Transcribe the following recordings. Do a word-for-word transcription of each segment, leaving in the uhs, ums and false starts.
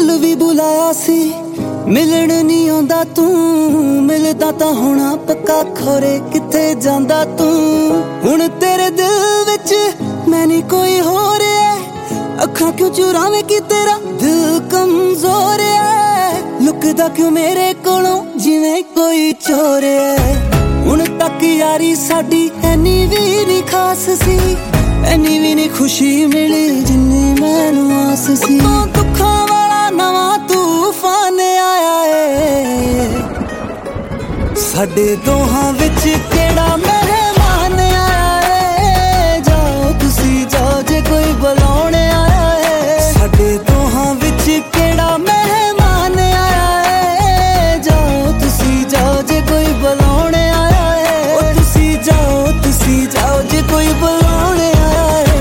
कल भी बुलाया सी मिलन नहीं आंदा तू, मिलदा तां होना पक्का खोरे किथे जांदा तू। हुण तेरे दिल विच मैं नहीं कोई हो रहा, अखां क्यों चुरावे कि तेरा दिल कमजोर है। लुकदा क्यों मेरे कोलों जिवें कोई चोर है। हुण तक यारी साडी ऐनी भी नहीं खास सी, ऐनी भी नहीं खुशी मिली जिन्नी मैनू आस सी। दुखां वाला नवां तूफान आया है, साडे दोहां विच केड़ा मेहमान आया है। जाओ तुसी जाओ जे कोई बुलाउण आया है, साडे दोहां विच केड़ा मेहमान आया है। जाओ तुसी जाओ जे कोई बुलाउण आया है, ओ तुसी जाओ तुसी जाओ जे कोई बुलाउण आया है।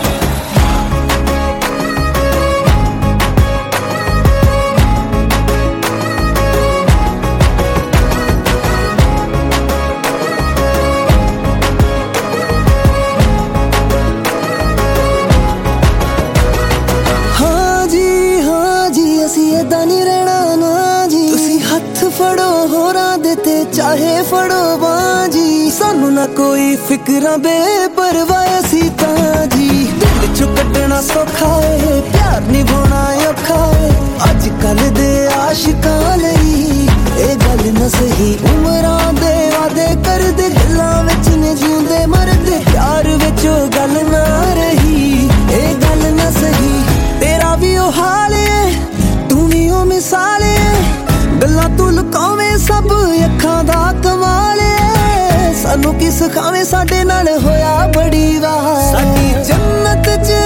फड़ो होरां दे ते चाहे फड़ो बाजी, सानू ना कोई फिक्रां बेपरवाह असी तां जी। दिल चों कड्डना सौखा है, प्यार निभाउणा औखा है। अज कल दे आशिकां लई ए गल ना सही, उमरां दे वादे करदे गल्लां विच ने जिउंदे मरदे। प्यार विच ओ गल ना रही, ए गल ना सही। तेरा भी ओ हाल है तू भी ओ मिसाल है, गल्लां तू लुकावे सब अखां दा कमाल है। सानू की सिखावे साडे नाल होया बड़ी वाह, साडी जन्नत च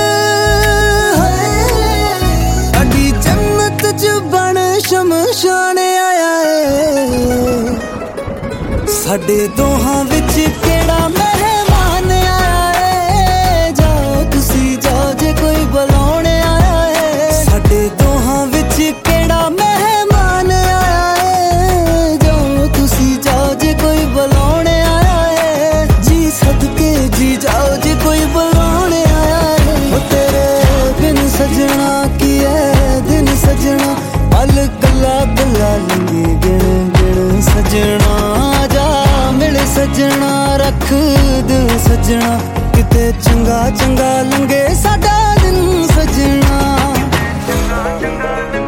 साडी जन्नत च बण शमशान आया है। साडे दोहां विच केड़ा मेहमान आया है। जाओ तुसी जाओ जे कोई बुलाउण आया है, साडे दोहां विच केड़ा मेहमान आया है। जाओ तुसी जाओ जे कोई बुलाउण आया है, जी सदके जी जाओ जे कोई बुलाउण आया है। ओ तेरे बिन सजना की है दिन सजना, पल कला कला लंघे गिण गिण सजना। जा मिल सजना रख दिल सजना, किते चंगा चंगा लंघे साडा दिन सजना।